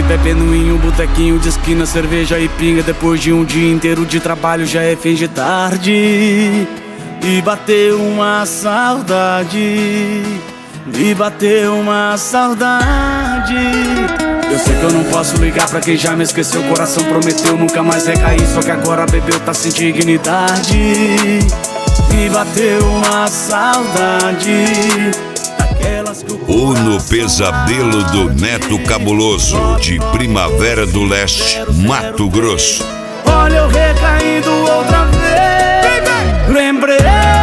bebendo em um botequinho de esquina, cerveja e pinga. Depois de um dia inteiro de trabalho já é fim de tarde. E bateu uma saudade, me bateu uma saudade. Eu sei que eu não posso ligar pra quem já me esqueceu. O coração prometeu nunca mais recair, só que agora bebeu, tá sem dignidade. Me bateu uma saudade daquelas que O No Pesadelo do Neto Cabuloso, de Primavera do Leste, Mato Grosso. Olha eu recaindo outra vez. Lembrei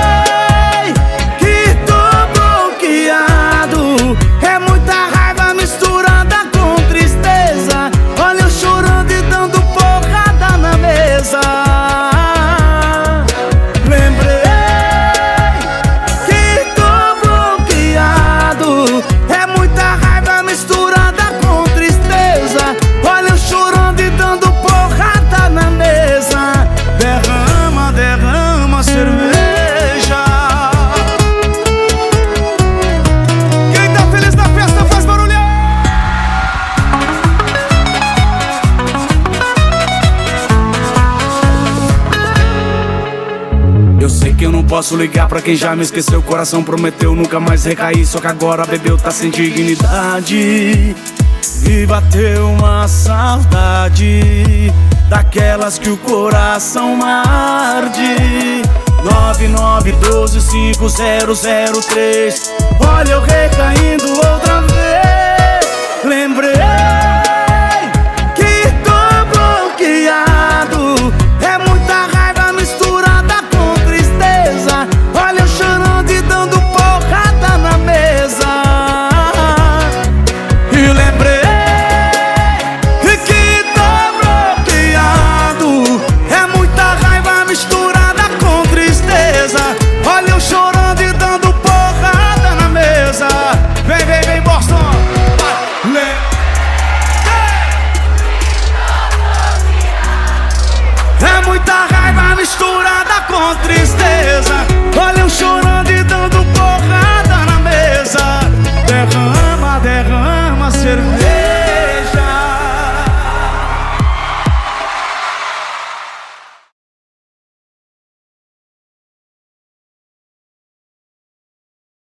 que tô bloqueado. É muita raiva misturada com tristeza. Olha eu chorando e dando porrada na mesa. Lembrei que tô bloqueado. É muita raiva misturada com tristeza. Olha eu chorando e dando porrada na mesa. Derrama, derrama cerveja. Quem tá feliz na festa faz barulho. Eu sei que eu não posso ligar pra quem já me esqueceu. O coração prometeu nunca mais recair, só que agora bebeu, tá sem dignidade. E bateu uma saudade daquelas que o coração arde. 99125003. Olha eu recaindo outra vez. Lembrei que tô bloqueado. É muita raiva misturada com tristeza. Olha eu chorando e dando porrada na mesa. E lembrei que tô bloqueado. É muita raiva misturada com tristeza. Olha eu chorando e dando porrada na mesa. Vem, vem, vem, Boston. É muita raiva misturada com tristeza. Olha eu chorando e dando porrada na mesa. Derrama, derrama cerveja.